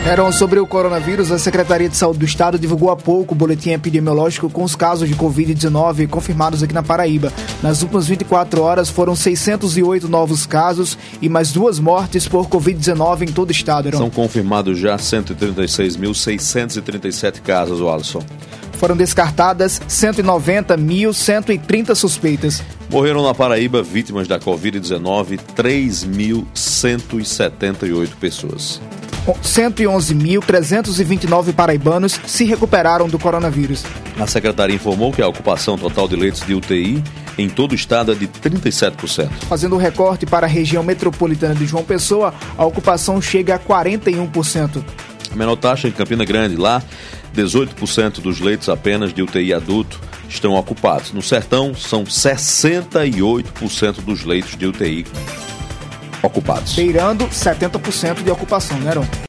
Eram sobre o coronavírus, a Secretaria de Saúde do Estado divulgou há pouco o boletim epidemiológico com os casos de Covid-19 confirmados aqui na Paraíba. Nas últimas 24 horas foram 608 novos casos e mais 2 mortes por Covid-19 em todo o estado. São confirmados já 136.637 casos, Alisson. Foram descartadas 190.130 suspeitas. Morreram na Paraíba vítimas da Covid-19 3.178 pessoas. 111.329 paraibanos se recuperaram do coronavírus. A secretaria informou que a ocupação total de leitos de UTI em todo o estado é de 37%. Fazendo o recorte para a região metropolitana de João Pessoa, a ocupação chega a 41%. A menor taxa em Campina Grande, lá 18% dos leitos apenas de UTI adulto estão ocupados. No Sertão, são 68% dos leitos de UTI ocupados. Beirando 70% de ocupação, né, Heron?